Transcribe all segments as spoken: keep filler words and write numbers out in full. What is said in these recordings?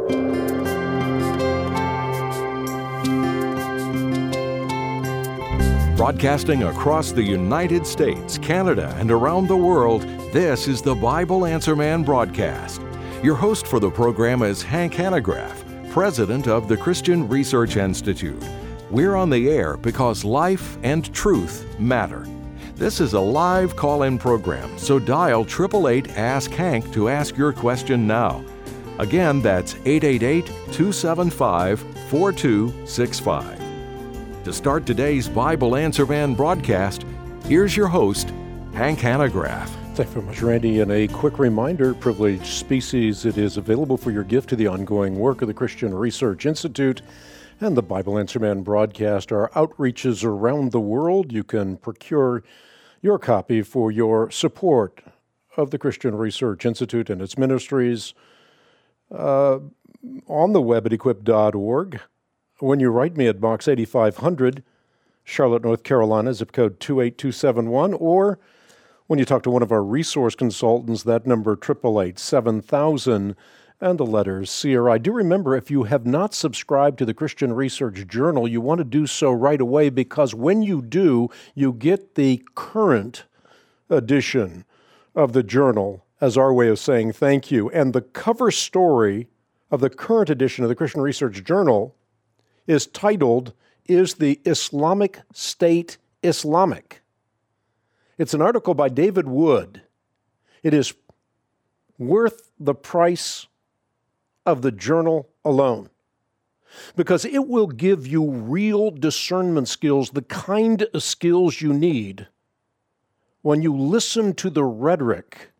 Broadcasting across the United States, Canada, and around the world, this is the Bible Answer Man broadcast. Your host for the program is Hank Hanegraaff, president of the Christian Research Institute. We're on the air because life and truth matter. This is a live call-in program, so dial eight eight eight, ask Hank to ask your question now. Again, that's eight eight eight, two seven five, four two six five. To start today's Bible Answer Man broadcast, here's your host, Hank Hanegraaff. Thank you very much, Randy. And a quick reminder, Privileged Species, it is available for your gift to the ongoing work of the Christian Research Institute and the Bible Answer Man broadcast. Our outreaches around the world, you can procure your copy for your support of the Christian Research Institute and its ministries uh, on the web at equip dot org. When you write me at Box eighty-five hundred, Charlotte, North Carolina, zip code two eight two seven one, or when you talk to one of our resource consultants, that number, eight eight eight, seven thousand, and the letters C R I. Do remember, if you have not subscribed to the Christian Research Journal, you want to do so right away, because when you do, you get the current edition of the journal as our way of saying thank you. And the cover story of the current edition of the Christian Research Journal is titled, "Is the Islamic State Islamic?" It's an article by David Wood. It is worth the price of the journal alone, because it will give you real discernment skills, the kind of skills you need when you listen to the rhetoric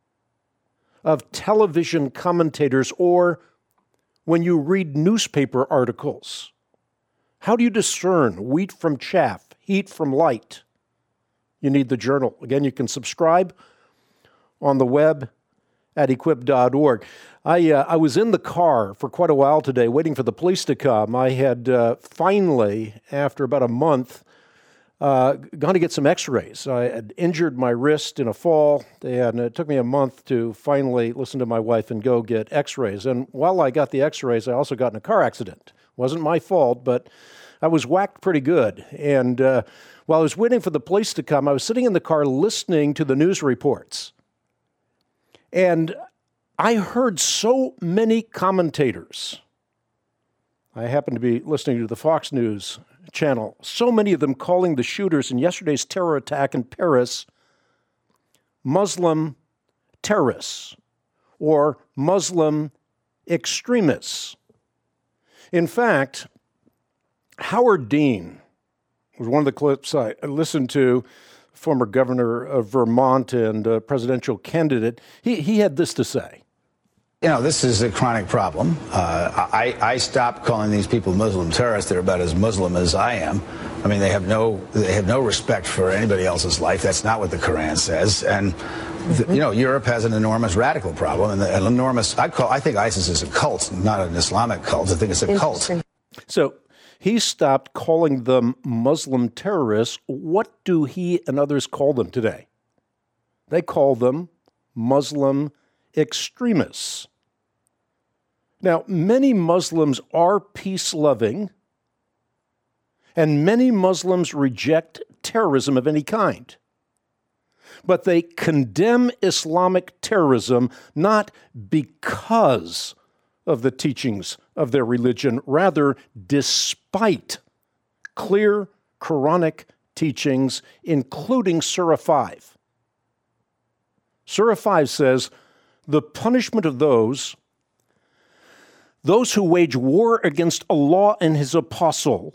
of television commentators or when you read newspaper articles. How do you discern wheat from chaff, heat from light? You need the journal. Again, you can subscribe on the web at equip dot org. I uh, I was in the car for quite a while today waiting for the police to come. I had uh, finally, after about a month, uh, gone to get some x-rays. I had injured my wrist in a fall, and it took me a month to finally listen to my wife and go get x-rays. And while I got the x-rays, I also got in a car accident. It wasn't my fault, but I was whacked pretty good. And uh, while I was waiting for the police to come, I was sitting in the car listening to the news reports. And I heard so many commentators. I happened to be listening to the Fox News channel, so many of them calling the shooters in yesterday's terror attack in Paris Muslim terrorists or Muslim extremists. In fact, Howard Dean was one of the clips I listened to, former governor of Vermont and a presidential candidate. He, he had this to say. You know, this is a chronic problem. Uh, I, I stopped calling these people Muslim terrorists. They're about as Muslim as I am. I mean, they have no they have no respect for anybody else's life. That's not what the Quran says. And the, you know, Europe has an enormous radical problem, and the, an enormous. I call I think ISIS is a cult, not an Islamic cult. I think it's a cult. So he stopped calling them Muslim terrorists. What do he and others call them today? They call them Muslim extremists. Now, many Muslims are peace-loving, and many Muslims reject terrorism of any kind. But they condemn Islamic terrorism not because of the teachings of their religion, rather despite clear Quranic teachings, including Surah five. Surah five says, the punishment of those, those who wage war against Allah and His apostle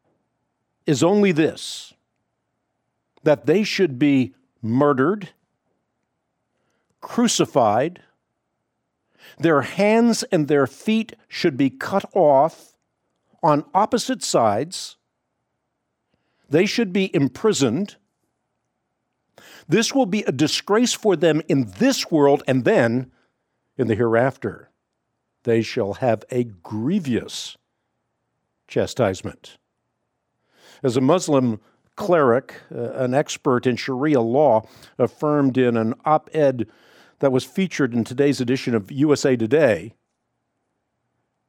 is only this, that they should be murdered, crucified, their hands and their feet should be cut off on opposite sides, they should be imprisoned. This will be a disgrace for them in this world, and then in the hereafter, they shall have a grievous chastisement. As a Muslim cleric, uh, an expert in Sharia law, affirmed in an op-ed that was featured in today's edition of U S A Today,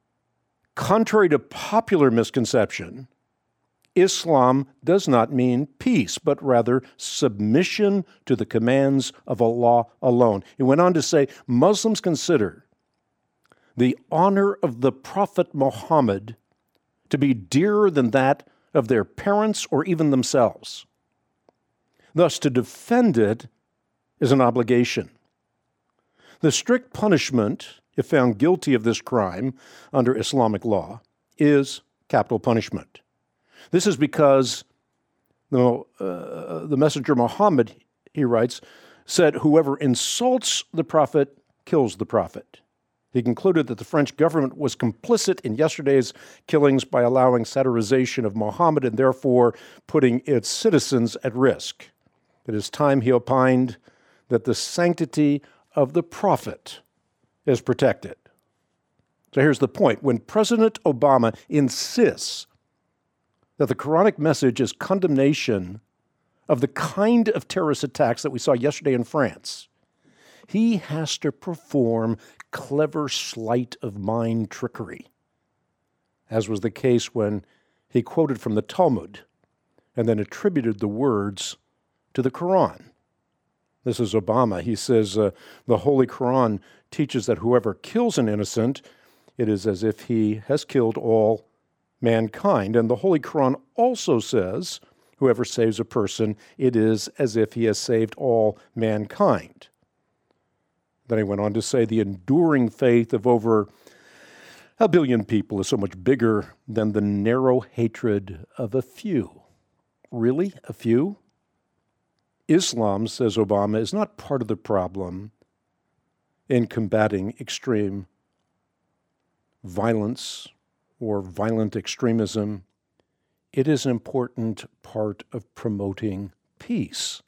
Contrary to popular misconception, Islam does not mean peace, but rather submission to the commands of Allah alone. He went on to say, Muslims consider the honor of the Prophet Muhammad to be dearer than that of their parents or even themselves. Thus, to defend it is an obligation. The strict punishment, if found guilty of this crime under Islamic law, is capital punishment. This is because you know, uh, the messenger Muhammad, he writes, said, whoever insults the prophet kills the prophet. He concluded that the French government was complicit in yesterday's killings by allowing satirization of Muhammad and therefore putting its citizens at risk. It is time, he opined, that the sanctity of the prophet is protected. So here's the point. When President Obama insists that the Quranic message is condemnation of the kind of terrorist attacks that we saw yesterday in France, he has to perform clever sleight of mind trickery, as was the case when he quoted from the Talmud and then attributed the words to the Quran. This is Obama. He says, uh, the Holy Quran teaches that whoever kills an innocent, it is as if he has killed all mankind. And the Holy Quran also says, whoever saves a person, it is as if he has saved all mankind. Then he went on to say the enduring faith of over a billion people is so much bigger than the narrow hatred of a few. Really? A few? Islam, says Obama, is not part of the problem in combating extreme violence or violent extremism. It is an important part of promoting peace.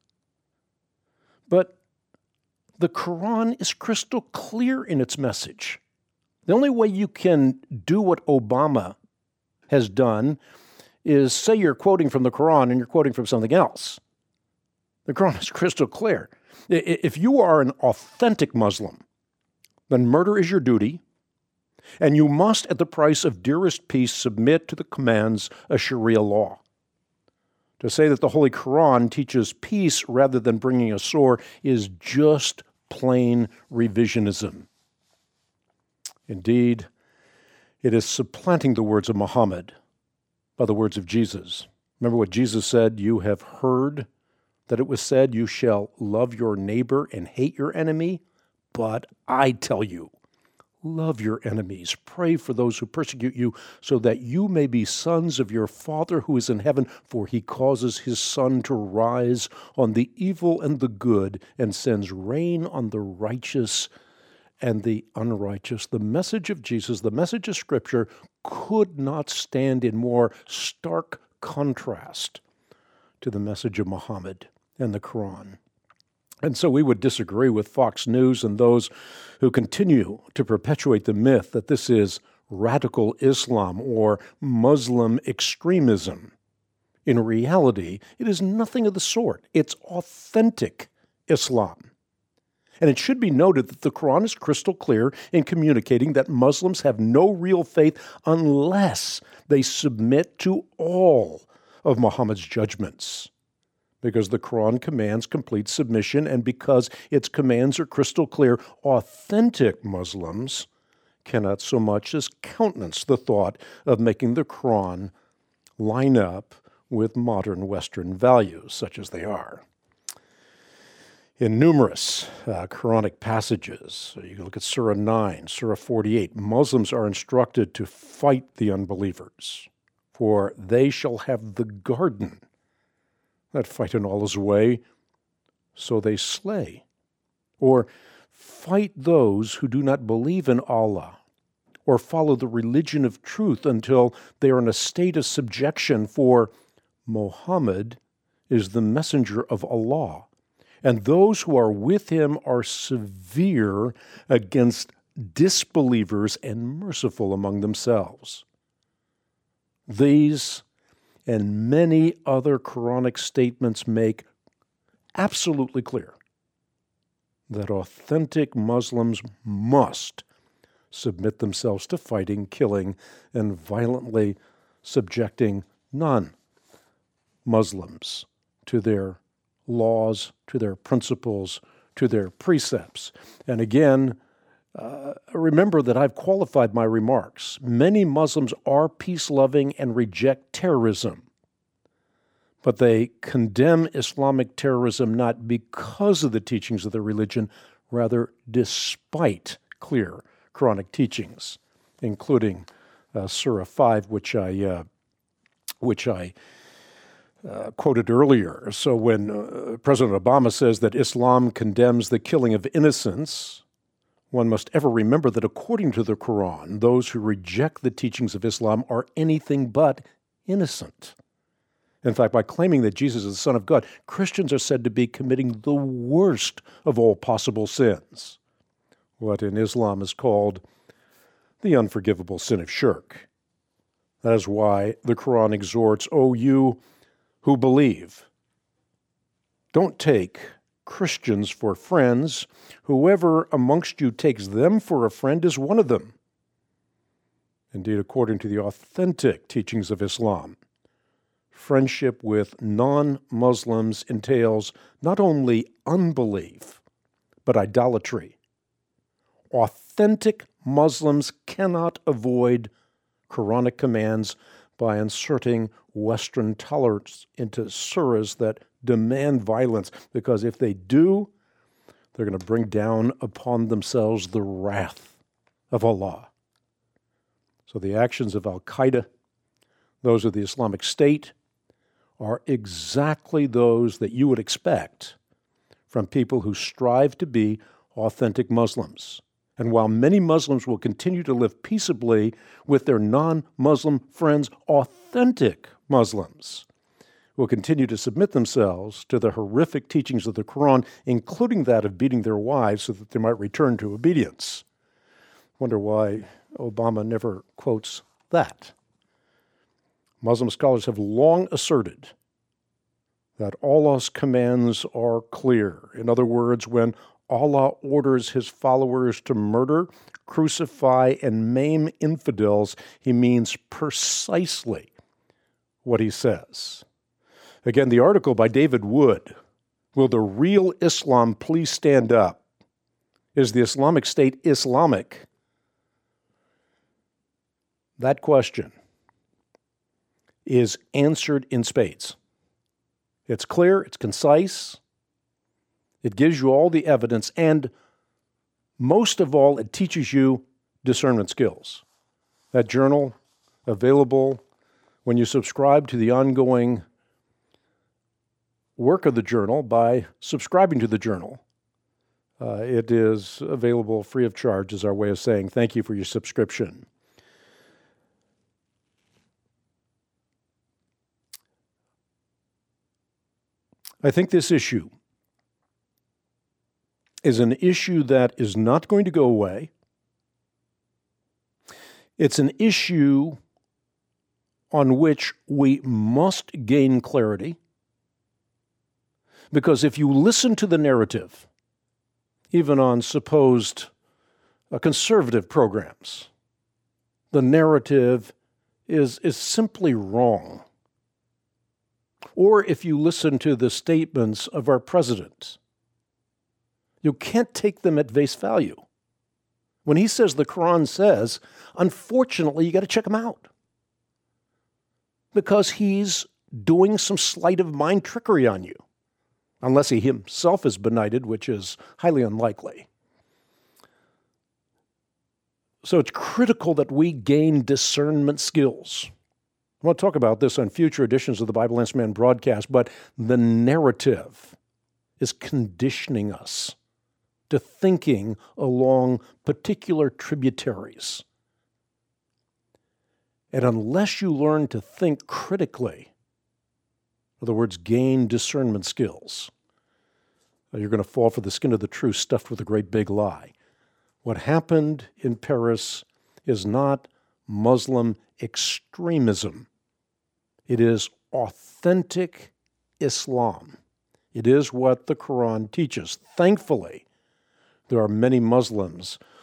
But the Quran is crystal clear in its message. The only way you can do what Obama has done is say you're quoting from the Quran and you're quoting from something else. The Quran is crystal clear. If you are an authentic Muslim, then murder is your duty, and you must, at the price of dearest peace, submit to the commands of Sharia law. To say that the Holy Quran teaches peace rather than bringing a sword is just plain revisionism. Indeed, it is supplanting the words of Muhammad by the words of Jesus. Remember what Jesus said, you have heard that it was said, you shall love your neighbor and hate your enemy, but I tell you, love your enemies, pray for those who persecute you, so that you may be sons of your Father who is in heaven, for he causes his sun to rise on the evil and the good, and sends rain on the righteous and the unrighteous. The message of Jesus, the message of Scripture, could not stand in more stark contrast to the message of Muhammad and the Quran. And so we would disagree with Fox News and those who continue to perpetuate the myth that this is radical Islam or Muslim extremism. In reality, it is nothing of the sort. It's authentic Islam. And it should be noted that the Quran is crystal clear in communicating that Muslims have no real faith unless they submit to all of Muhammad's judgments. Because the Quran commands complete submission, and because its commands are crystal clear, authentic Muslims cannot so much as countenance the thought of making the Quran line up with modern Western values, such as they are. In numerous uh, Quranic passages, you can look at Surah nine, Surah forty-eight, Muslims are instructed to fight the unbelievers, for they shall have the garden that fight in Allah's way, so they slay. Or fight those who do not believe in Allah or follow the religion of truth until they are in a state of subjection, for Muhammad is the messenger of Allah, and those who are with him are severe against disbelievers and merciful among themselves. These and many other Quranic statements make absolutely clear that authentic Muslims must submit themselves to fighting, killing, and violently subjecting non-Muslims to their laws, to their principles, to their precepts. And again, uh, remember that I've qualified my remarks. Many Muslims are peace-loving and reject terrorism, but they condemn Islamic terrorism not because of the teachings of their religion, rather despite clear Quranic teachings, including uh, Surah five, which I uh, which I uh, quoted earlier. So when uh, President Obama says that Islam condemns the killing of innocents, one must ever remember that according to the Quran, those who reject the teachings of Islam are anything but innocent. In fact, by claiming that Jesus is the Son of God, Christians are said to be committing the worst of all possible sins, what in Islam is called the unforgivable sin of shirk. That is why the Quran exhorts, O you who believe, don't take Christians for friends. Whoever amongst you takes them for a friend is one of them. Indeed, according to the authentic teachings of Islam, friendship with non-Muslims entails not only unbelief, but idolatry. Authentic Muslims cannot avoid Quranic commands by inserting Western tolerance into surahs that demand violence, because if they do, they're going to bring down upon themselves the wrath of Allah. So the actions of Al-Qaeda, those of the Islamic State, are exactly those that you would expect from people who strive to be authentic Muslims. And while many Muslims will continue to live peaceably with their non-Muslim friends, authentic Muslims will continue to submit themselves to the horrific teachings of the Quran, including that of beating their wives so that they might return to obedience. Wonder why Obama never quotes that. Muslim scholars have long asserted that Allah's commands are clear. In other words, when Allah orders his followers to murder, crucify, and maim infidels, he means precisely what he says. Again, the article by David Wood, Will the Real Islam Please Stand Up? Is the Islamic State Islamic? That question is answered in spades. It's clear, it's concise, it gives you all the evidence, and most of all, it teaches you discernment skills. That journal, available when you subscribe to the ongoing work of the journal by subscribing to the journal. Uh, it is available free of charge, is our way of saying thank you for your subscription. I think this issue is an issue that is not going to go away. It's an issue on which we must gain clarity, because if you listen to the narrative, even on supposed uh, conservative programs, the narrative is, is simply wrong. Or if you listen to the statements of our president, you can't take them at face value. When he says the Quran says, unfortunately, you got to check him out, because he's doing some sleight of mind trickery on you, unless he himself is benighted, which is highly unlikely. So it's critical that we gain discernment skills. I want to talk about this on future editions of the Bible Answer Man broadcast, but the narrative is conditioning us to thinking along particular tributaries. And unless you learn to think critically, in other words, gain discernment skills, you're going to fall for the skin of the truth stuffed with a great big lie. What happened in Paris is not Muslim extremism. It is authentic Islam. It is what the Quran teaches. Thankfully, there are many Muslims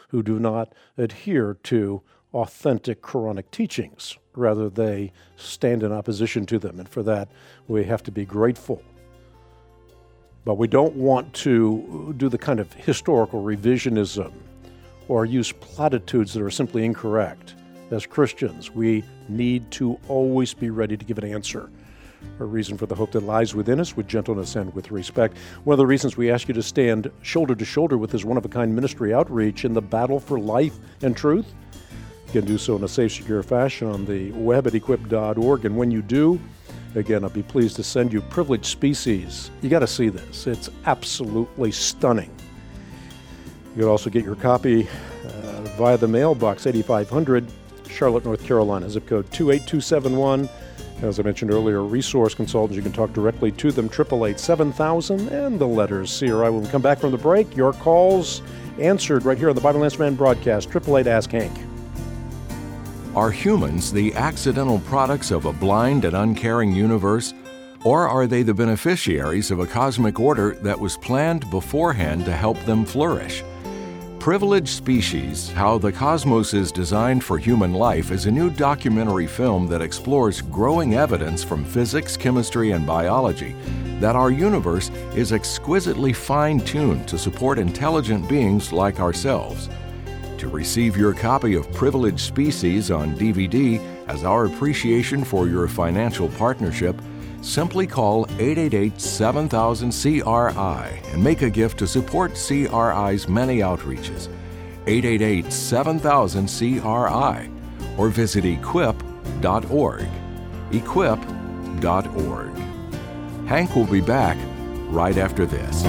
who do not adhere to authentic Quranic teachings. Rather, they stand in opposition to them, and for that, we have to be grateful. But we don't want to do the kind of historical revisionism or use platitudes that are simply incorrect. As Christians, we need to always be ready to give an answer, a reason for the hope that lies within us with gentleness and with respect. One of the reasons we ask you to stand shoulder to shoulder with this one-of-a-kind ministry outreach in the battle for life and truth. You can do so in a safe, secure fashion on the web at equip dot org. And when you do, again, I'll be pleased to send you Privileged Species. You got to see this. It's absolutely stunning. You can also get your copy uh, via the mailbox, eighty-five hundred, Charlotte, North Carolina, zip code two eight two seven one. As I mentioned earlier, resource consultants, you can talk directly to them, eight eight eight, seven thousand, and the letters C R I. When we come back from the break, your calls answered right here on the Bible Answer Man broadcast, eight eight eight, ask Hank. Are humans the accidental products of a blind and uncaring universe, or are they the beneficiaries of a cosmic order that was planned beforehand to help them flourish? Privileged Species, How the Cosmos is Designed for Human Life is a new documentary film that explores growing evidence from physics, chemistry, and biology that our universe is exquisitely fine-tuned to support intelligent beings like ourselves. To receive your copy of Privileged Species on D V D as our appreciation for your financial partnership, simply call eight eight eight, seven thousand, C R I and make a gift to support C R I's many outreaches. eight eight eight, seven thousand, C R I or visit equip dot org. equip dot org. Hank will be back right after this.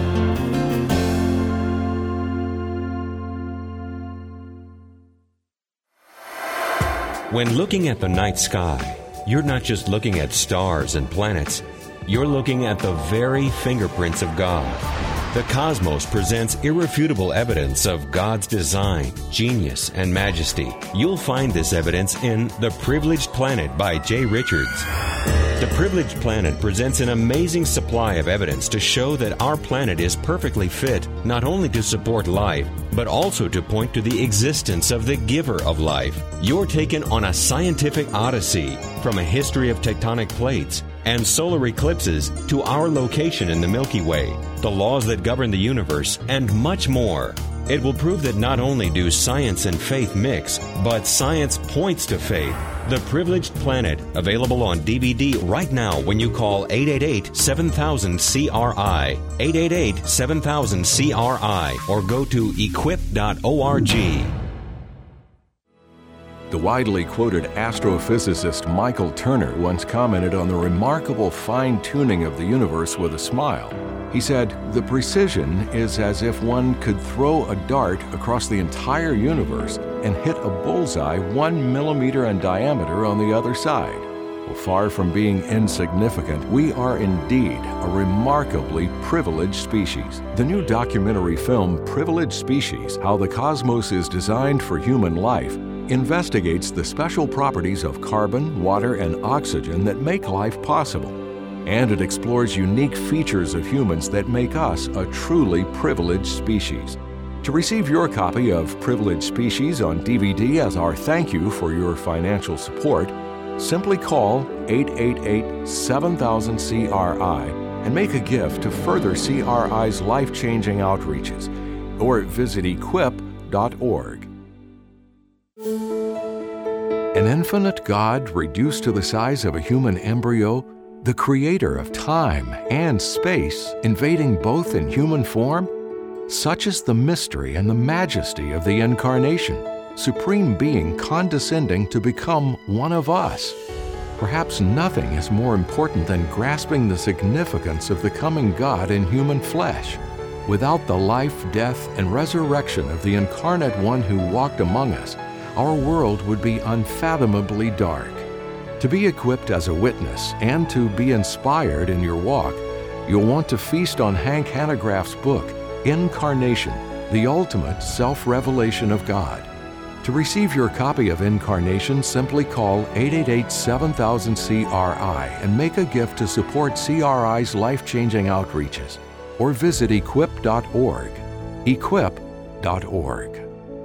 When looking at the night sky, you're not just looking at stars and planets. You're looking at the very fingerprints of God. The cosmos presents irrefutable evidence of God's design, genius, and majesty. You'll find this evidence in The Privileged Planet by Jay Richards. The Privileged Planet presents an amazing supply of evidence to show that our planet is perfectly fit not only to support life, but also to point to the existence of the giver of life. You're taken on a scientific odyssey from a history of tectonic plates and solar eclipses to our location in the Milky Way, the laws that govern the universe, and much more. It will prove that not only do science and faith mix, but science points to faith. The Privileged Planet, available on D V D right now when you call eight eight eight, seven thousand, C R I, eight eight eight, seven thousand, C R I, or go to equip dot org. The widely quoted astrophysicist Michael Turner once commented on the remarkable fine-tuning of the universe with a smile. He said, "The precision is as if one could throw a dart across the entire universe and hit a bullseye one millimeter in diameter on the other side." Well, far from being insignificant, we are indeed a remarkably privileged species. The new documentary film, Privileged Species, How the Cosmos is Designed for Human Life, investigates the special properties of carbon, water, and oxygen that make life possible. And it explores unique features of humans that make us a truly privileged species. To receive your copy of Privileged Species on D V D as our thank you for your financial support, simply call eight eight eight, seven thousand, C R I and make a gift to further C R I's life-changing outreaches, or visit equip dot org. An infinite God reduced to the size of a human embryo, the creator of time and space invading both in human form? Such is the mystery and the majesty of the Incarnation, Supreme Being condescending to become one of us. Perhaps nothing is more important than grasping the significance of the coming God in human flesh. Without the life, death, and resurrection of the Incarnate One who walked among us, our world would be unfathomably dark. To be equipped as a witness and to be inspired in your walk, you'll want to feast on Hank Hanegraaff's book, Incarnation, the Ultimate Self-Revelation of God. To receive your copy of Incarnation, simply call eight eight eight, seven thousand, C R I and make a gift to support C R I's life-changing outreaches, or visit equip dot org. equip dot org.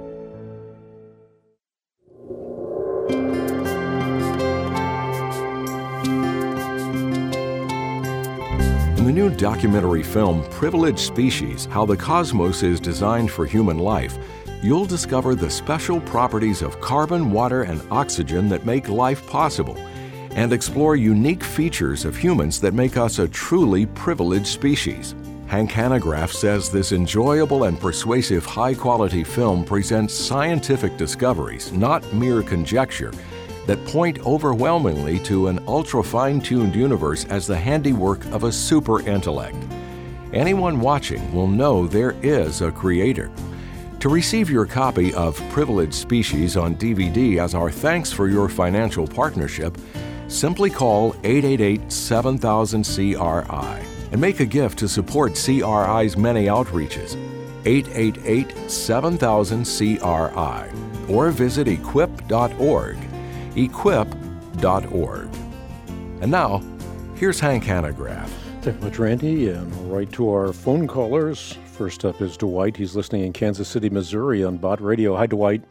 In the new documentary film, Privileged Species: How the Cosmos is Designed for Human Life, you'll discover the special properties of carbon, water, and oxygen that make life possible, and explore unique features of humans that make us a truly privileged species. Hank Hanegraaff says this enjoyable and persuasive high-quality film presents scientific discoveries, not mere conjecture, that point overwhelmingly to an ultra-fine-tuned universe as the handiwork of a super intellect. Anyone watching will know there is a creator. To receive your copy of Privileged Species on D V D as our thanks for your financial partnership, simply call eight eight eight, seven thousand, C R I and make a gift to support C R I's many outreaches. eight eight eight, seven thousand, C R I or visit equip dot org. equip dot org. And now, here's Hank Hanegraaff. Thank you much, Randy, and right to our phone callers. First up is Dwight. He's listening in Kansas City, Missouri on Bott Radio. Hi, Dwight.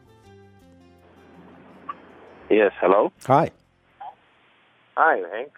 Yes, hello? Hi. Hi, Hank.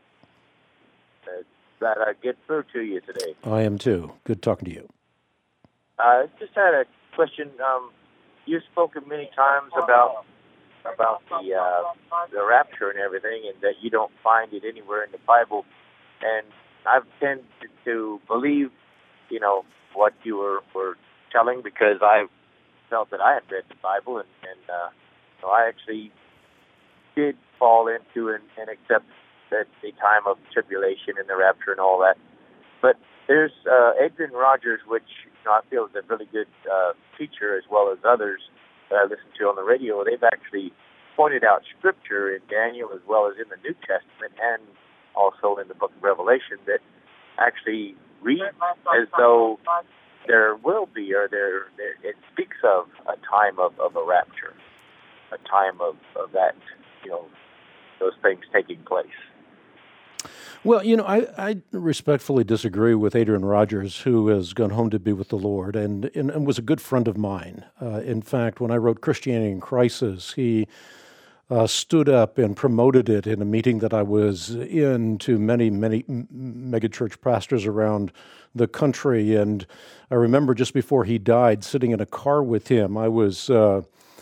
Uh, glad I get through to you today. I am too. Good talking to you. I uh, just had a question. Um, you've spoken many times about about the uh, the rapture and everything, and that you don't find it anywhere in the Bible. And I've tended to believe, you know, what you were, were telling, because I felt that I had read the Bible, and, and uh, so I actually did fall into and, and accept that the time of tribulation and the rapture and all that. But there's uh, Adrian Rogers, which, you know, I feel is a really good uh, teacher, as well as others that I listen to on the radio. They've actually pointed out Scripture in Daniel, as well as in the New Testament, and also in the book of Revelation, that actually read as though there will be, or there, there it speaks of a time of, of a rapture, a time of, of that, you know, those things taking place. Well, you know, I, I respectfully disagree with Adrian Rogers, who has gone home to be with the Lord and, and, and was a good friend of mine. Uh, in fact, when I wrote Christianity in Crisis, he uh, stood up and promoted it in a meeting that I was in to many, many megachurch pastors around the country. And I remember just before he died, sitting in a car with him, I was uh,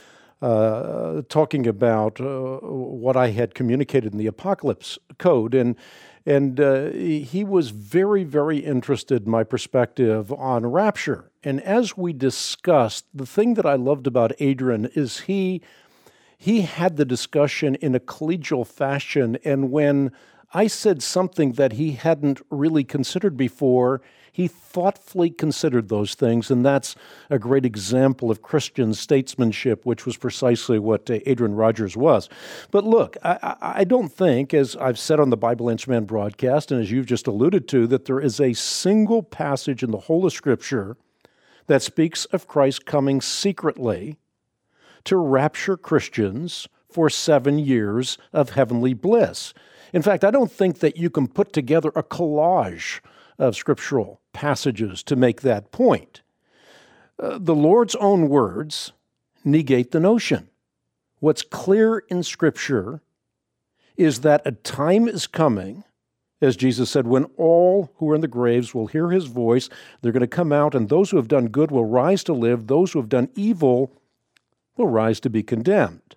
uh, talking about uh, what I had communicated in the Apocalypse Code. And And uh, he was very, very interested in my perspective on rapture. And as we discussed, the thing that I loved about Adrian is he he had the discussion in a collegial fashion. And when I said something that he hadn't really considered before, he thoughtfully considered those things, and that's a great example of Christian statesmanship, which was precisely what uh, Adrian Rogers was. But look, I, I don't think, as I've said on the Bible Answer Man broadcast, and as you've just alluded to, that there is a single passage in the whole of Scripture that speaks of Christ coming secretly to rapture Christians for seven years of heavenly bliss. In fact, I don't think that you can put together a collage of scriptural passages to make that point. Uh, the Lord's own words negate the notion. What's clear in Scripture is that a time is coming, as Jesus said, when all who are in the graves will hear His voice. They're going to come out, and those who have done good will rise to live. Those who have done evil will rise to be condemned.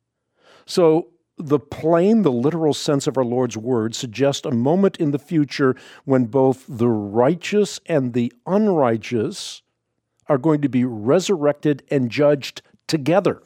So the plain, the literal sense of our Lord's words suggests a moment in the future when both the righteous and the unrighteous are going to be resurrected and judged together.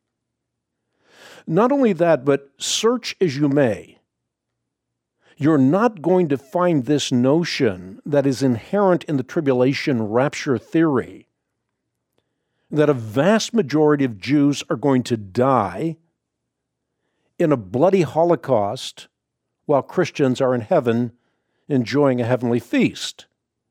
Not only that, but search as you may, you're not going to find this notion that is inherent in the tribulation rapture theory, that a vast majority of Jews are going to die in a bloody Holocaust while Christians are in heaven enjoying a heavenly feast.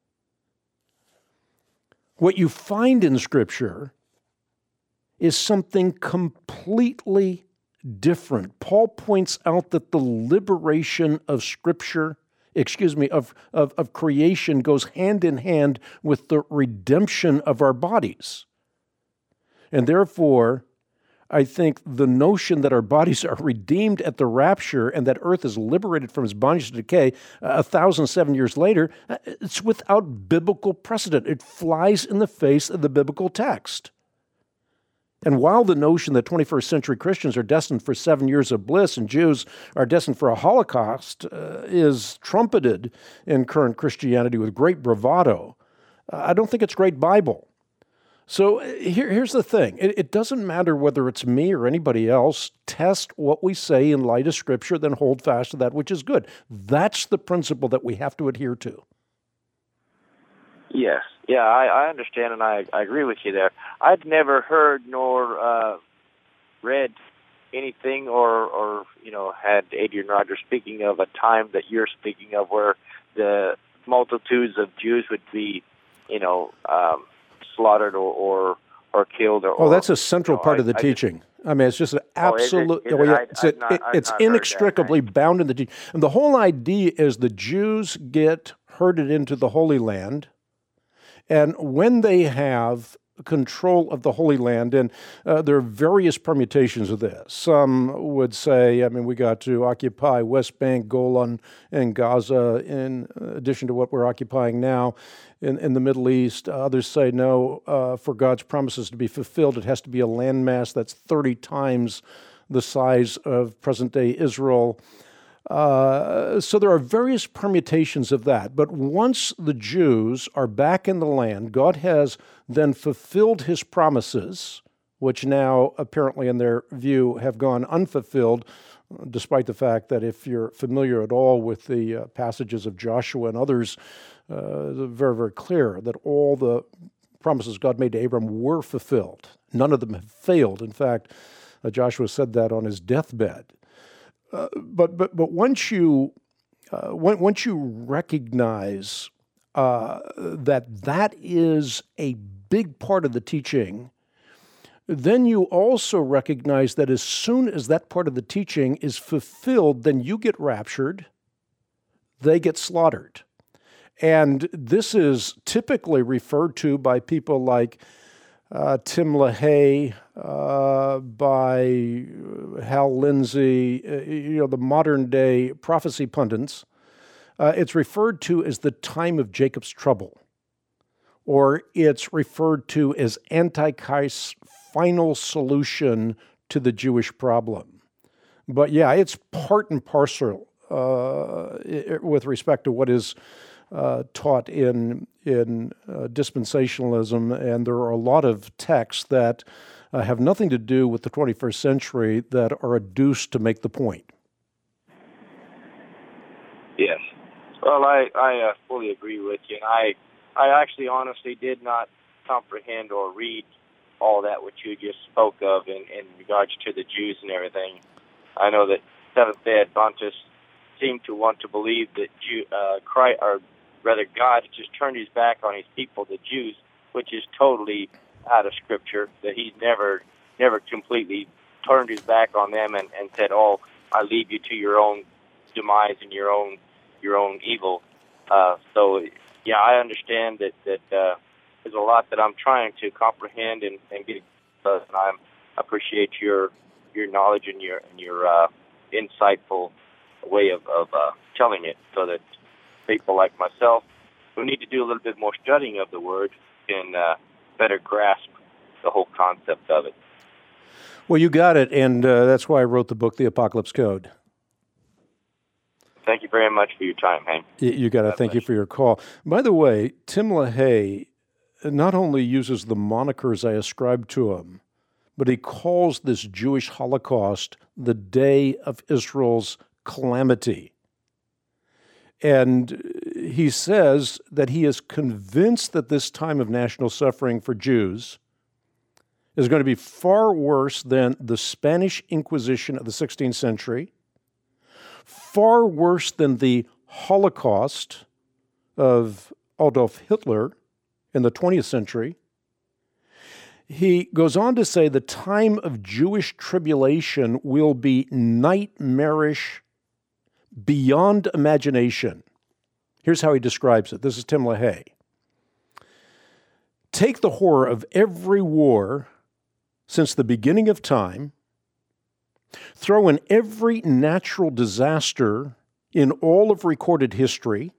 What you find in Scripture is something completely different. Paul points out that the liberation of Scripture, excuse me, of, of, of creation goes hand in hand with the redemption of our bodies. And therefore, I think the notion that our bodies are redeemed at the rapture and that earth is liberated from its bondage to decay a thousand seven years later, it's without biblical precedent. It flies in the face of the biblical text. And while the notion that twenty-first century Christians are destined for seven years of bliss and Jews are destined for a Holocaust uh, is trumpeted in current Christianity with great bravado, uh, I don't think it's great Bible. So here, here's the thing. It, it doesn't matter whether it's me or anybody else. Test what we say in light of Scripture, then hold fast to that which is good. That's the principle that we have to adhere to. Yes. Yeah, I, I understand, and I, I agree with you there. I'd never heard nor uh, read anything or, or, you know, had Adrian Rogers speaking of a time that you're speaking of where the multitudes of Jews would be, you know, um, slaughtered or, or or killed. Or, oh, that's a central you know, part I, of the I teaching. Just, I mean, it's just an absolute. Oh, is it, is oh, yeah, it? it's I, it, not, it's inextricably that, bound in the teaching. And the whole idea is the Jews get herded into the Holy Land, and when they have control of the Holy Land, and uh, there are various permutations of this. Some would say, I mean, we got to occupy West Bank, Golan, and Gaza in addition to what we're occupying now in, in the Middle East. Others say, no, uh, for God's promises to be fulfilled, it has to be a landmass that's thirty times the size of present-day Israel. Uh, so there are various permutations of that. But once the Jews are back in the land, God has then fulfilled his promises, which now apparently in their view have gone unfulfilled, despite the fact that if you're familiar at all with the uh, passages of Joshua and others, uh, they're very, very clear that all the promises God made to Abram were fulfilled. None of them have failed. In fact, uh, Joshua said that on his deathbed. Uh, but but but once you uh, when, once you recognize uh, that that is a big part of the teaching, then you also recognize that as soon as that part of the teaching is fulfilled, then you get raptured, they get slaughtered, and this is typically referred to by people like Uh, Tim LaHaye, uh, by Hal Lindsey, uh, you know, the modern day prophecy pundits. Uh, it's referred to as the time of Jacob's trouble, or it's referred to as Antichrist's final solution to the Jewish problem. But yeah, it's part and parcel uh, with respect to what is Uh, taught in in uh, dispensationalism, and there are a lot of texts that uh, have nothing to do with the twenty-first century that are adduced to make the point. Yes. Well, I, I uh, fully agree with you, and I I actually honestly did not comprehend or read all that which you just spoke of in, in regards to the Jews and everything. I know that Seventh-day Adventists seem to want to believe that Jew, uh, Christ, or rather God just turned his back on his people, the Jews, which is totally out of Scripture, that he's never never completely turned his back on them and, and said, oh, I leave you to your own demise and your own your own evil. Uh, so, yeah, I understand that, that uh, there's a lot that I'm trying to comprehend and, and get, and I appreciate your your knowledge and your, and your uh, insightful way of, of uh, telling it, so that people like myself who need to do a little bit more studying of the Word can uh, better grasp the whole concept of it. Well, you got it, and uh, that's why I wrote the book, The Apocalypse Code. Thank you very much for your time, Hank. You, you got it. Thank you for your call. By the way, Tim LaHaye not only uses the monikers I ascribed to him, but he calls this Jewish Holocaust the day of Israel's calamity. And he says that he is convinced that this time of national suffering for Jews is going to be far worse than the Spanish Inquisition of the sixteenth century, far worse than the Holocaust of Adolf Hitler in the twentieth century. He goes on to say the time of Jewish tribulation will be nightmarish beyond imagination. Here's how he describes it. This is Tim LaHaye. Take the horror of every war since the beginning of time, throw in every natural disaster in all of recorded history,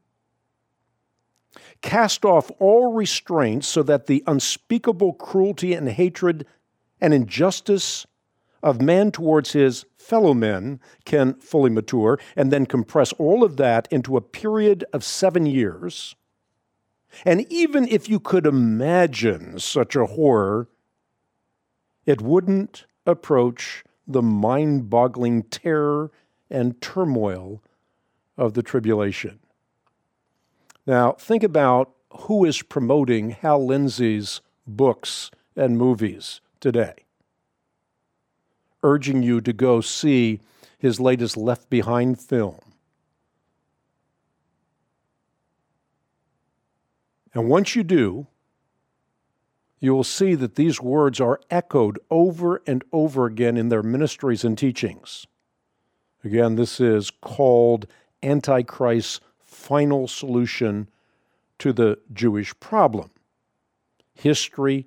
cast off all restraints so that the unspeakable cruelty and hatred and injustice of man towards his fellow men can fully mature, and then compress all of that into a period of seven years. And even if you could imagine such a horror, it wouldn't approach the mind-boggling terror and turmoil of the tribulation. Now, think about who is promoting Hal Lindsey's books and movies today, urging you to go see his latest Left Behind film. And once you do, you will see that these words are echoed over and over again in their ministries and teachings. Again, this is called Antichrist's final solution to the Jewish problem. History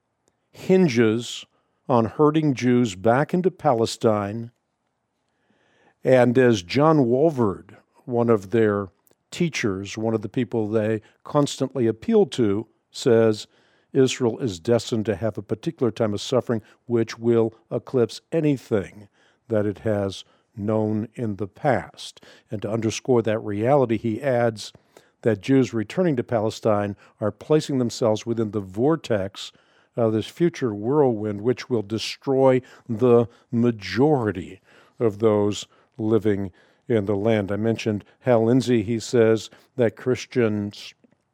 hinges on herding Jews back into Palestine, and as John Walvoord, one of their teachers, one of the people they constantly appeal to, says, Israel is destined to have a particular time of suffering which will eclipse anything that it has known in the past. And to underscore that reality, he adds that Jews returning to Palestine are placing themselves within the vortex of this future whirlwind which will destroy the majority of those living in the land. I mentioned Hal Lindsey. He says that Christians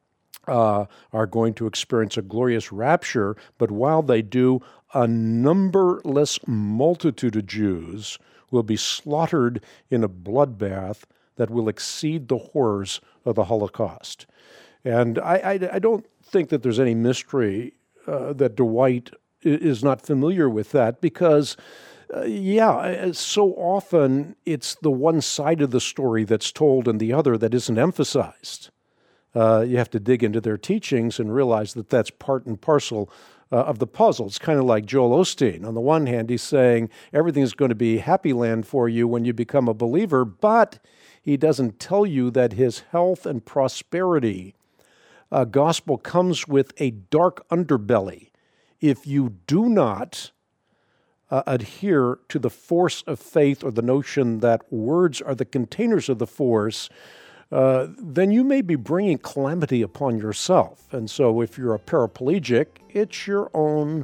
uh, are going to experience a glorious rapture, but while they do, a numberless multitude of Jews will be slaughtered in a bloodbath that will exceed the horrors of the Holocaust. And I, I, I don't think that there's any mystery uh, that Dwight is not familiar with that, because Uh, yeah, so often it's the one side of the story that's told and the other that isn't emphasized. Uh, you have to dig into their teachings and realize that that's part and parcel uh, of the puzzle. It's kind of like Joel Osteen. On the one hand, he's saying everything's going to be happy land for you when you become a believer, but he doesn't tell you that his health and prosperity uh, gospel comes with a dark underbelly. If you do not Uh, adhere to the force of faith, or the notion that words are the containers of the force, uh, then you may be bringing calamity upon yourself. And so if you're a paraplegic, it's your own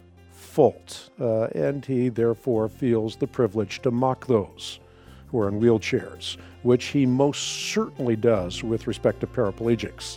fault. Uh, and he therefore feels the privilege to mock those who are in wheelchairs, which he most certainly does with respect to paraplegics.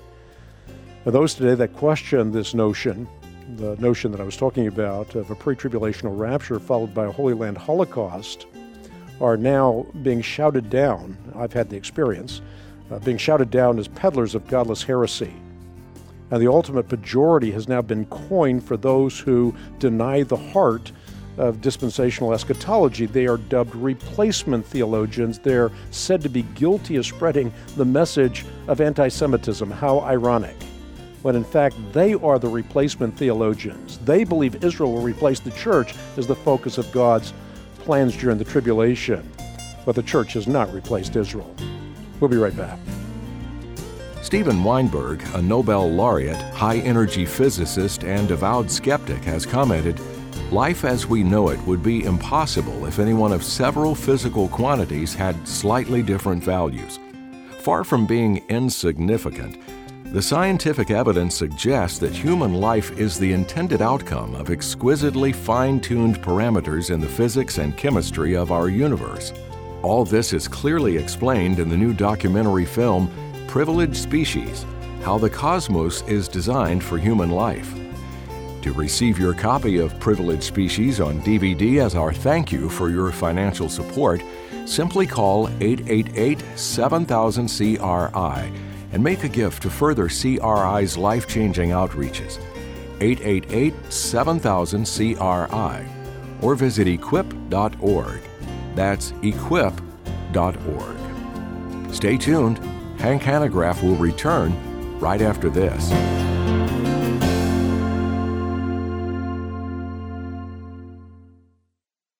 For those today that question this notion, the notion that I was talking about of a pre-tribulational rapture followed by a Holy Land Holocaust, are now being shouted down. I've had the experience, uh, being shouted down as peddlers of godless heresy. And the ultimate pejorative has now been coined for those who deny the heart of dispensational eschatology. They are dubbed replacement theologians. They're said to be guilty of spreading the message of anti-Semitism. How ironic. When in fact they are the replacement theologians. They believe Israel will replace the church as the focus of God's plans during the tribulation. But the church has not replaced Israel. We'll be right back. Steven Weinberg, a Nobel laureate, high-energy physicist, and avowed skeptic, has commented, "Life as we know it would be impossible if any one of several physical quantities had slightly different values. Far from being insignificant, the scientific evidence suggests that human life is the intended outcome of exquisitely fine-tuned parameters in the physics and chemistry of our universe. All this is clearly explained in the new documentary film, Privileged Species: How the Cosmos is Designed for Human Life." To receive your copy of Privileged Species on D V D as our thank you for your financial support, simply call eight eight eight, seven thousand, C R I and make a gift to further C R I's life-changing outreaches. eight eight eight, seven thousand, C R I, or visit equip dot org. That's equip dot org. Stay tuned. Hank Hanegraaff will return right after this.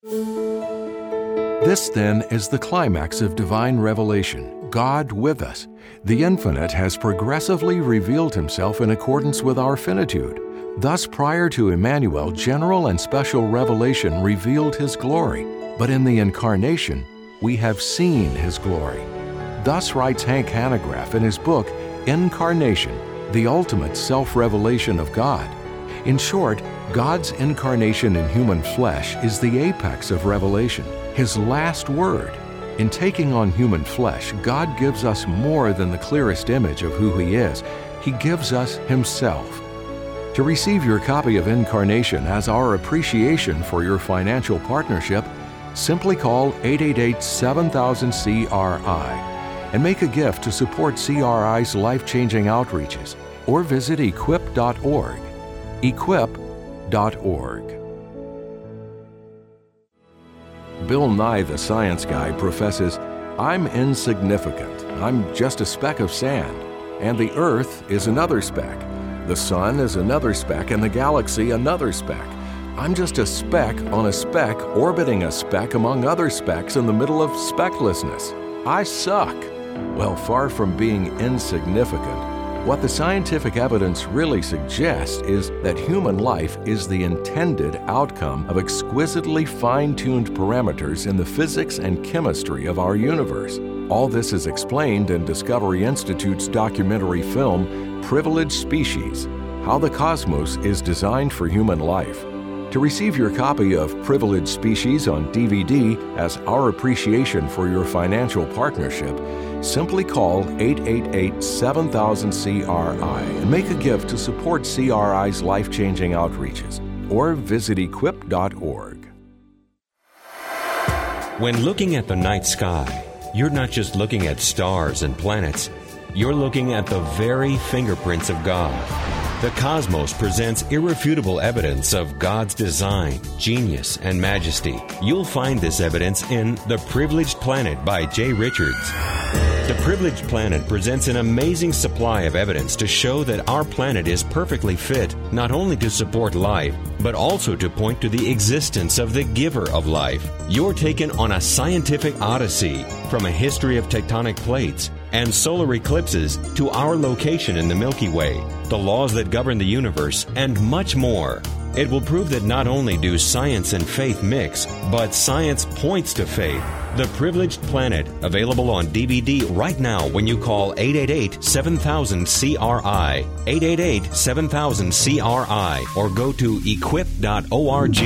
This, then, is the climax of divine revelation, God with us. The infinite has progressively revealed himself in accordance with our finitude. Thus, prior to Emmanuel, general and special revelation revealed his glory. But in the Incarnation, we have seen his glory. Thus writes Hank Hanegraaff in his book, Incarnation, the ultimate self-revelation of God. In short, God's incarnation in human flesh is the apex of revelation, his last word. In taking on human flesh, God gives us more than the clearest image of who he is. He gives us himself. To receive your copy of Incarnation as our appreciation for your financial partnership, simply call eight eight eight, seven thousand, C R I and make a gift to support C R I's life-changing outreaches, or visit equip dot org. equip dot org. Bill Nye the Science Guy professes, "I'm insignificant. I'm just a speck of sand, and the Earth is another speck. The Sun is another speck, and the galaxy another speck. I'm just a speck on a speck orbiting a speck among other specks in the middle of specklessness. I suck." Well, far from being insignificant, what the scientific evidence really suggests is that human life is the intended outcome of exquisitely fine-tuned parameters in the physics and chemistry of our universe. All this is explained in Discovery Institute's documentary film, Privileged Species: How the Cosmos is Designed for Human Life. To receive your copy of Privileged Species on D V D as our appreciation for your financial partnership, simply call eight eight eight, seven thousand, C R I and make a gift to support C R I's life-changing outreaches, or visit equip dot org. When looking at the night sky, you're not just looking at stars and planets. You're looking at the very fingerprints of God. The cosmos presents irrefutable evidence of God's design, genius, and majesty. You'll find this evidence in The Privileged Planet by Jay Richards. The Privileged Planet presents an amazing supply of evidence to show that our planet is perfectly fit not only to support life, but also to point to the existence of the giver of life. You're taken on a scientific odyssey from a history of tectonic plates and solar eclipses to our location in the Milky Way, the laws that govern the universe, and much more. It will prove that not only do science and faith mix, but science points to faith. The Privileged Planet, available on D V D right now when you call eight eight eight, seven thousand, C R I, eight eight eight, seven thousand, C R I, or go to equip dot org.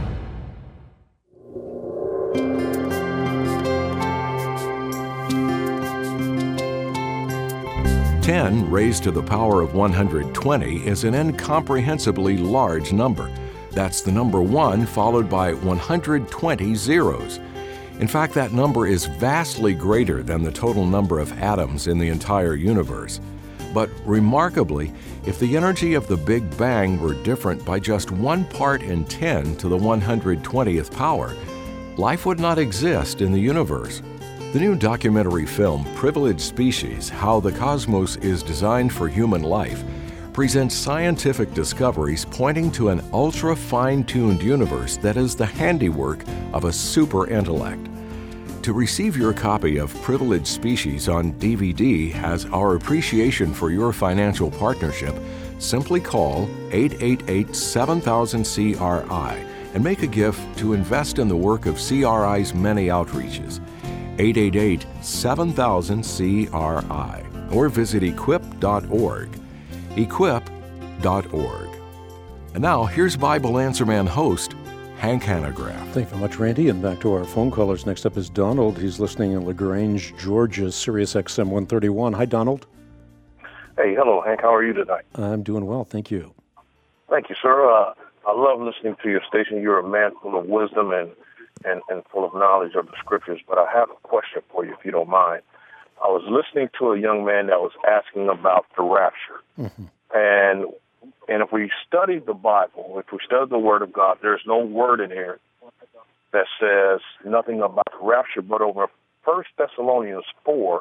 ten raised to the power of one hundred twenty is an incomprehensibly large number. That's the number one followed by one hundred twenty zeros. In fact, that number is vastly greater than the total number of atoms in the entire universe. But remarkably, if the energy of the Big Bang were different by just one part in ten to the one hundred twentieth power, life would not exist in the universe. The new documentary film, Privileged Species: How the Cosmos is Designed for Human Life, presents scientific discoveries pointing to an ultra-fine-tuned universe that is the handiwork of a super intellect. To receive your copy of Privileged Species on D V D as our appreciation for your financial partnership, simply call eight eight eight, seven thousand, C R I and make a gift to invest in the work of C R I's many outreaches. eight eight eight, seven thousand, C R I, or visit equip dot org. equip dot org. And now, here's Bible Answer Man host, Hank Hanegraaff. Thank you very much, Randy. And back to our phone callers. Next up is Donald. He's listening in LaGrange, Georgia, Sirius X M one thirty-one. Hi, Donald. Hey, hello, Hank. How are you tonight? I'm doing well, thank you. Thank you, sir. Uh, I love listening to your station. You're a man full of wisdom and, and, and full of knowledge of the scriptures. But I have a question for you, if you don't mind. I was listening to a young man that was asking about the rapture. Mm-hmm. And and if we study the Bible, if we study the Word of God, there's no word in here that says nothing about the rapture. But over First Thessalonians four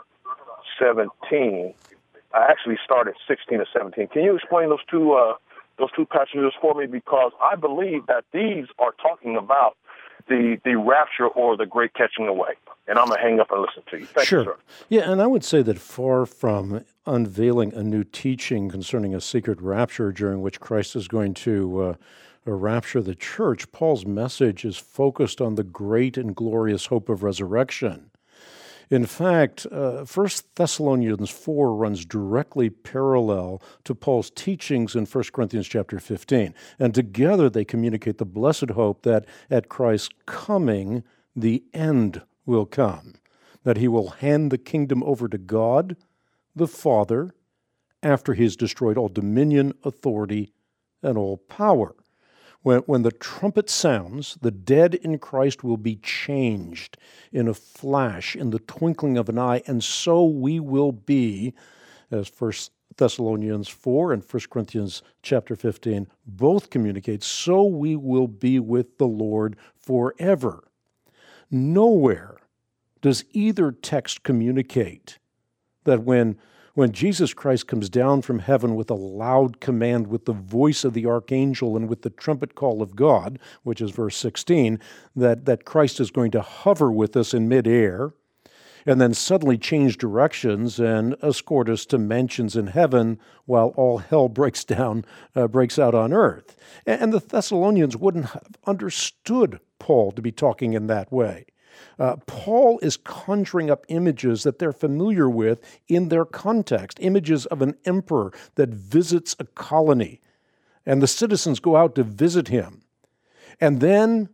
seventeen, I actually started sixteen or seventeen. Can you explain those two uh, those two passages for me? Because I believe that these are talking about the, the rapture or the great catching away. And I'm going to hang up and listen to you. Thank sure. you, sir. Yeah, and I would say that far from unveiling a new teaching concerning a secret rapture during which Christ is going to uh, rapture the church, Paul's message is focused on the great and glorious hope of resurrection. In fact, uh, First Thessalonians four runs directly parallel to Paul's teachings in First Corinthians chapter fifteen, and together they communicate the blessed hope that at Christ's coming, the end will come, that he will hand the kingdom over to God, the Father, after he has destroyed all dominion, authority, and all power. When, when the trumpet sounds, the dead in Christ will be changed in a flash, in the twinkling of an eye, and so we will be, as First Thessalonians four and First Corinthians chapter fifteen both communicate, so we will be with the Lord forever. Nowhere does either text communicate that when When Jesus Christ comes down from heaven with a loud command, with the voice of the archangel and with the trumpet call of God, which is verse sixteen, that, that Christ is going to hover with us in midair and then suddenly change directions and escort us to mansions in heaven while all hell breaks down, uh, breaks out on earth. And the Thessalonians wouldn't have understood Paul to be talking in that way. Uh, Paul is conjuring up images that they're familiar with in their context, images of an emperor that visits a colony, and the citizens go out to visit him. And then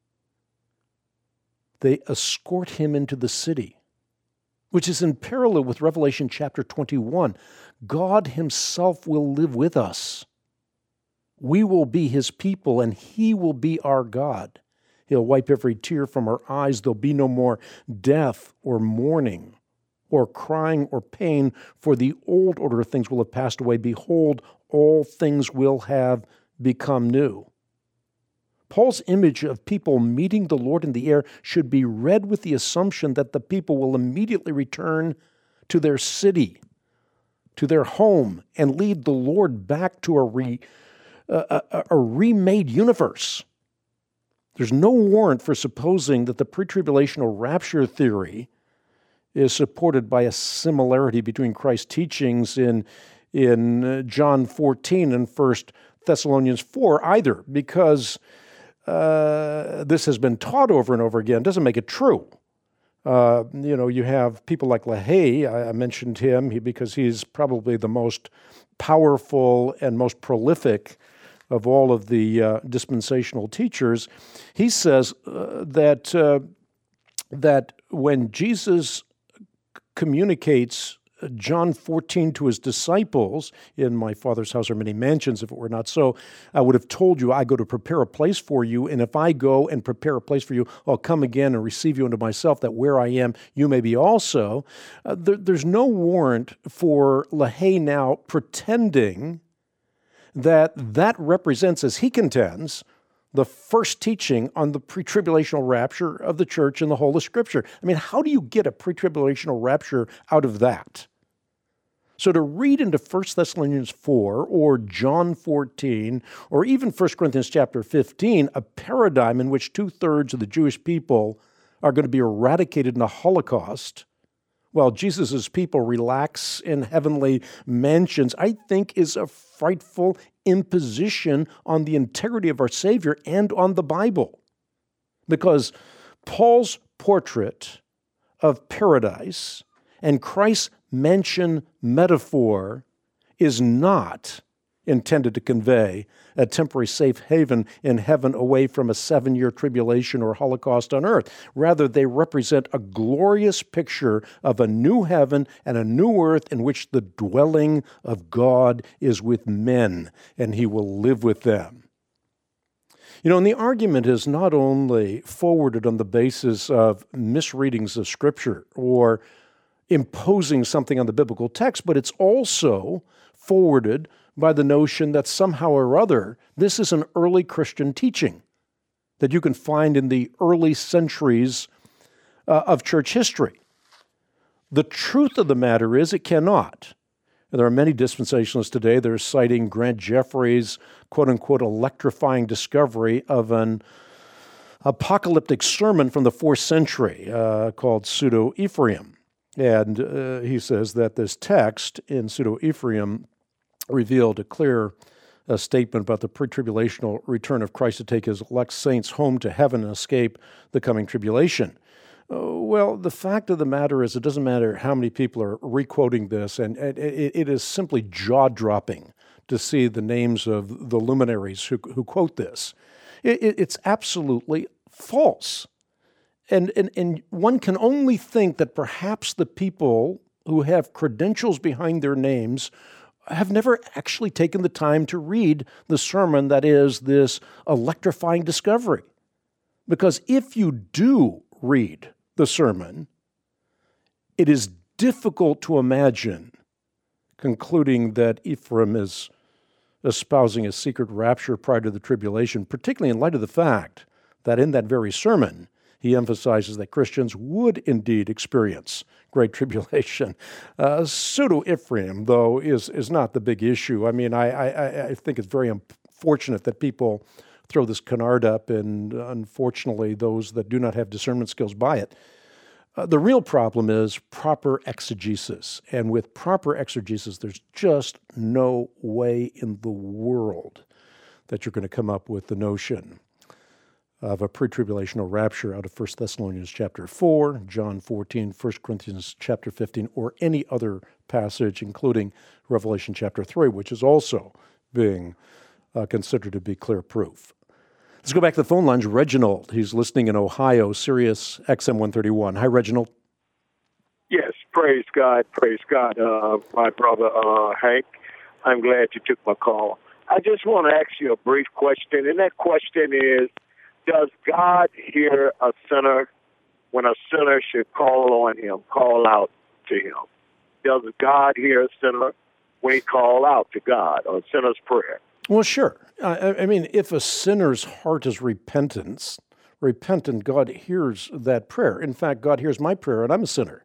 they escort him into the city, which is in parallel with Revelation chapter twenty-one. God himself will live with us. We will be his people, and he will be our God. He'll wipe every tear from our eyes. There'll be no more death or mourning or crying or pain, for the old order of things will have passed away. Behold, all things will have become new. Paul's image of people meeting the Lord in the air should be read with the assumption that the people will immediately return to their city, to their home, and lead the Lord back to a, re, a, a, a remade universe. There's no warrant for supposing that the pre-tribulational rapture theory is supported by a similarity between Christ's teachings in, in John fourteen and First Thessalonians four either, because uh, this has been taught over and over again. It doesn't make it true. Uh, you know, you have people like LaHaye. I, I mentioned him because he's probably the most powerful and most prolific of all of the uh, dispensational teachers. He says uh, that uh, that when Jesus communicates John fourteen to his disciples, in my Father's house are many mansions, if it were not so, I would have told you, I go to prepare a place for you, and if I go and prepare a place for you, I'll come again and receive you unto myself, that where I am, you may be also. Uh, there, there's no warrant for LaHaye now pretending that that represents, as he contends, the first teaching on the pre-tribulational rapture of the church in the whole of Scripture. I mean, how do you get a pre-tribulational rapture out of that? So to read into First Thessalonians four or John fourteen or even First Corinthians chapter fifteen, a paradigm in which two-thirds of the Jewish people are going to be eradicated in the Holocaust, while Jesus' people relax in heavenly mansions, I think is a frightful imposition on the integrity of our Savior and on the Bible. Because Paul's portrait of paradise and Christ's mansion metaphor is not intended to convey a temporary safe haven in heaven away from a seven-year tribulation or Holocaust on earth. Rather, they represent a glorious picture of a new heaven and a new earth in which the dwelling of God is with men, and he will live with them. You know, and the argument is not only forwarded on the basis of misreadings of Scripture or imposing something on the biblical text, but it's also forwarded by the notion that somehow or other this is an early Christian teaching that you can find in the early centuries uh, of church history. The truth of the matter is it cannot. And there are many dispensationalists today that are citing Grant Jeffrey's quote-unquote electrifying discovery of an apocalyptic sermon from the fourth century uh, called Pseudo-Ephraim. And uh, he says that this text in Pseudo-Ephraim revealed a clear uh, statement about the pre-tribulational return of Christ to take his elect saints home to heaven and escape the coming tribulation. Uh, well, the fact of the matter is it doesn't matter how many people are re-quoting this, and it, it, it is simply jaw-dropping to see the names of the luminaries who, who quote this. It, it, it's absolutely false. And, and, and one can only think that perhaps the people who have credentials behind their names have never actually taken the time to read the sermon that is this electrifying discovery. Because if you do read the sermon, it is difficult to imagine concluding that Ephraim is espousing a secret rapture prior to the tribulation, particularly in light of the fact that in that very sermon, he emphasizes that Christians would indeed experience great tribulation. Uh, Pseudo-Ephraim, though, is is not the big issue. I mean, I, I, I think it's very unfortunate that people throw this canard up, and unfortunately, those that do not have discernment skills buy it. Uh, the real problem is proper exegesis. And with proper exegesis, there's just no way in the world that you're going to come up with the notion of a pre-tribulational rapture out of First Thessalonians chapter four, John fourteen, First Corinthians chapter fifteen, or any other passage, including Revelation chapter three, which is also being uh, considered to be clear proof. Let's go back to the phone lines. Reginald, he's listening in Ohio, Sirius X M one thirty-one. Hi, Reginald. Yes, praise God, praise God, uh, my brother uh, Hank. I'm glad you took my call. I just want to ask you a brief question, and that question is, does God hear a sinner when a sinner should call on him, call out to him? Does God hear a sinner when he call out to God, or a sinner's prayer? Well, sure. Uh, I mean, if a sinner's heart is repentance, repentant, God hears that prayer. In fact, God hears my prayer, and I'm a sinner.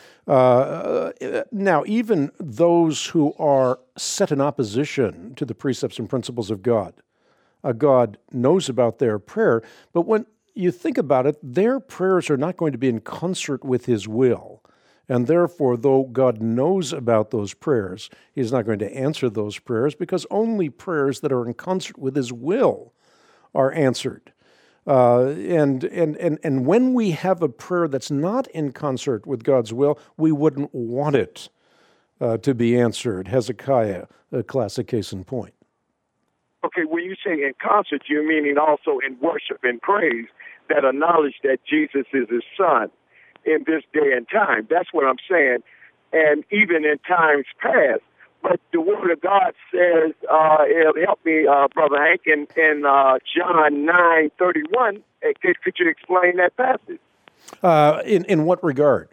Uh, now, even those who are set in opposition to the precepts and principles of God, uh, God knows about their prayer, but when you think about it, their prayers are not going to be in concert with His will. And therefore, though God knows about those prayers, He's not going to answer those prayers because only prayers that are in concert with His will are answered. Uh, and, and, and, and when we have a prayer that's not in concert with God's will, we wouldn't want it uh, to be answered. Hezekiah, a classic case in point. Okay, when you say in concert, you're meaning also in worship and praise that acknowledge that Jesus is His Son in this day and time. That's what I'm saying. And even in times past. But the Word of God says, uh, help me, uh, Brother Hank, in, in uh, John nine thirty-one. Could, could you explain that passage? Uh, in, in what regard?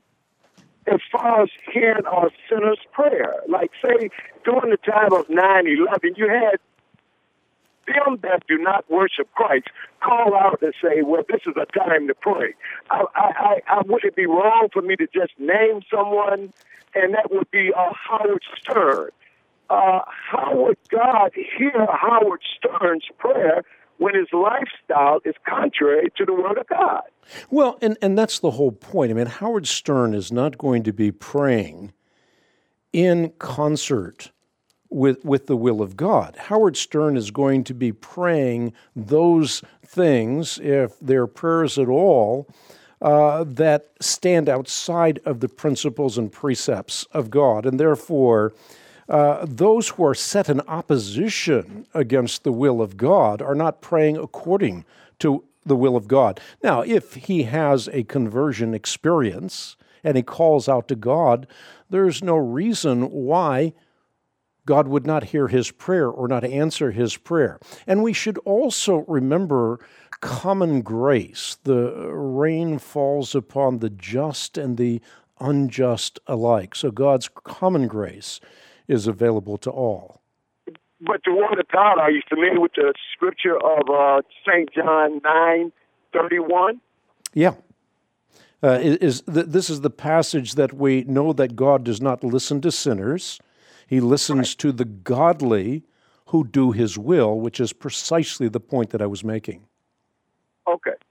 As far as hearing a sinner's prayer. Like, say, during the time of nine eleven, you had them that do not worship Christ call out and say, well, this is a time to pray. I, I, I, would it be wrong for me to just name someone? And that would be uh, Howard Stern. Uh, how would God hear Howard Stern's prayer when his lifestyle is contrary to the Word of God? Well, and, and that's the whole point. I mean, Howard Stern is not going to be praying in concert with with the will of God. Howard Stern is going to be praying those things, if they're prayers at all, uh, that stand outside of the principles and precepts of God. And therefore, uh, those who are set in opposition against the will of God are not praying according to the will of God. Now, if he has a conversion experience and he calls out to God, there's no reason why God would not hear his prayer or not answer his prayer. And we should also remember common grace. The rain falls upon the just and the unjust alike. So God's common grace is available to all. But the Word of God, are you familiar with the scripture of uh, Saint John nine thirty-one? Yeah. Uh, is, is This is the passage that we know that God does not listen to sinners. He listens right. to the godly who do His will, which is precisely the point that I was making. Okay.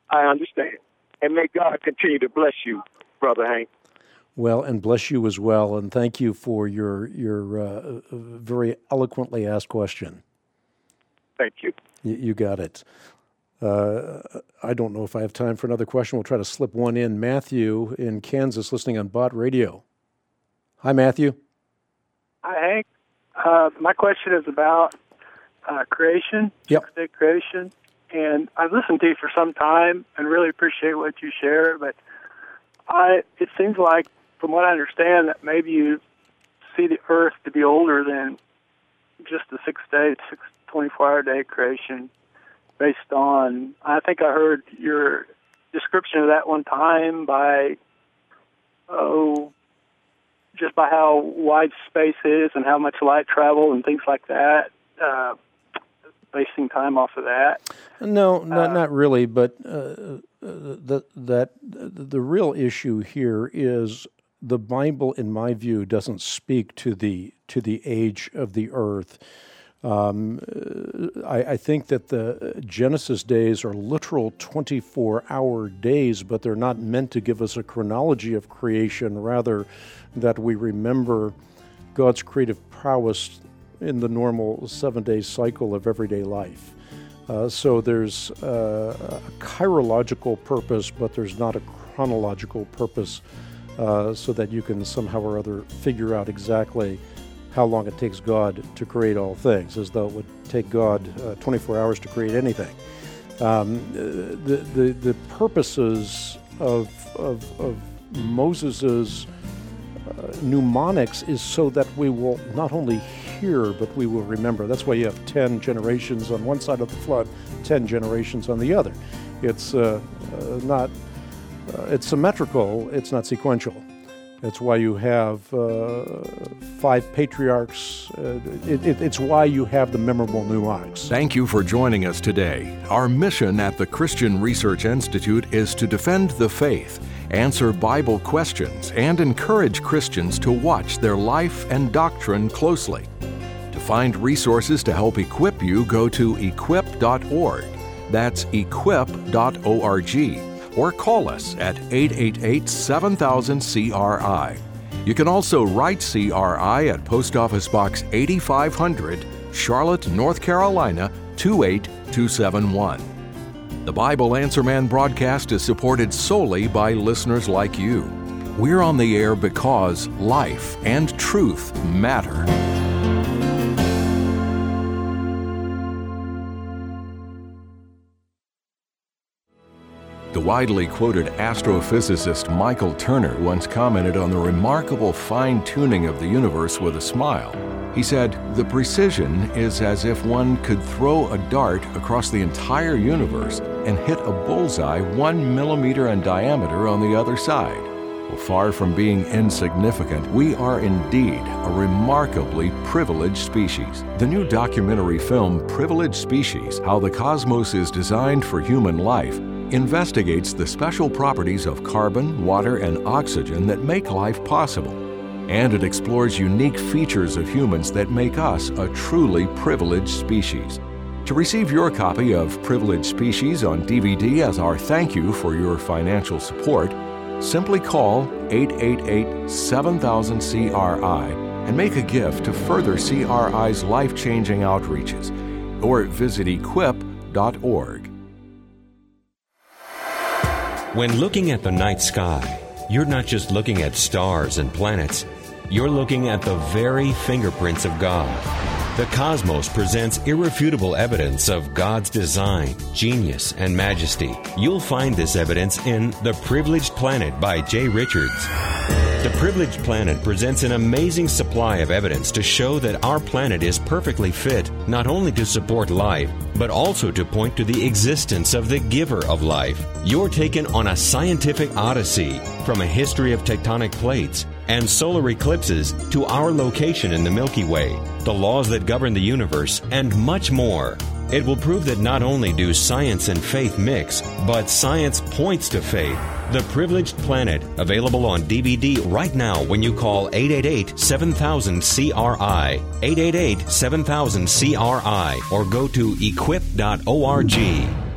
I understand. And may God continue to bless you, Brother Hank. Well, and bless you as well, and thank you for your your uh, very eloquently asked question. Thank you. You, you got it. Uh, I don't know if I have time for another question. We'll try to slip one in. Matthew in Kansas, listening on Bott Radio. Hi, Matthew. Hi, Hank. Uh, my question is about uh, creation, yep. six-day creation. And I've listened to you for some time and really appreciate what you share, but I it seems like, from what I understand, that maybe you see the earth to be older than just the six-day, six, twenty-four hour day creation based on, I think I heard your description of that one time by, oh, just by how wide space is and how much light travel and things like that, uh, basing time off of that. No, not uh, not really, but uh, the, that the real issue here is the Bible, in my view, doesn't speak to the to the age of the earth. Um, I, I think that the Genesis days are literal twenty-four hour days, but they're not meant to give us a chronology of creation, rather that we remember God's creative prowess in the normal seven-day cycle of everyday life. Uh, so there's uh, a chirological purpose, but there's not a chronological purpose, uh, so that you can somehow or other figure out exactly how long it takes God to create all things, as though it would take God uh, twenty-four hours to create anything. Um, the, the the purposes of of, of Moses's uh, mnemonics is so that we will not only hear, but we will remember. That's why you have ten generations on one side of the flood, ten generations on the other. It's uh, uh, not uh, it's symmetrical. It's not sequential. That's why you have uh, five patriarchs. Uh, it, it, it's why you have the memorable mnemonics. Thank you for joining us today. Our mission at the Christian Research Institute is to defend the faith, answer Bible questions, and encourage Christians to watch their life and doctrine closely. To find resources to help equip you, go to equip dot org. That's equip dot org. Or call us at eight eight eight, seven thousand, C R I. You can also write C R I at Post Office Box eighty-five hundred, Charlotte, North Carolina, two eight two seven one. The Bible Answer Man broadcast is supported solely by listeners like you. We're on the air because life and truth matter. The widely quoted astrophysicist Michael Turner once commented on the remarkable fine-tuning of the universe with a smile. He said, "The precision is as if one could throw a dart across the entire universe and hit a bullseye one millimeter in diameter on the other side." Well, far from being insignificant, we are indeed a remarkably privileged species. The new documentary film, Privileged Species: How the Cosmos is Designed for Human Life, investigates the special properties of carbon, water, and oxygen that make life possible. And it explores unique features of humans that make us a truly privileged species. To receive your copy of Privileged Species on D V D as our thank you for your financial support, simply call eight eight eight, seven thousand, C R I and make a gift to further C R I's life-changing outreaches, or visit equip dot org. When looking at the night sky, you're not just looking at stars and planets. You're looking at the very fingerprints of God. The cosmos presents irrefutable evidence of God's design, genius, and majesty. You'll find this evidence in The Privileged Planet by Jay Richards. The Privileged Planet presents an amazing supply of evidence to show that our planet is perfectly fit not only to support life, but also to point to the existence of the giver of life. You're taken on a scientific odyssey from a history of tectonic plates and solar eclipses to our location in the Milky Way, the laws that govern the universe, and much more. It will prove that not only do science and faith mix, but science points to faith. The Privileged Planet, available on D V D right now when you call eight eight eight, seven thousand, C R I, eight eight eight, seven thousand, C R I, or go to equip dot org.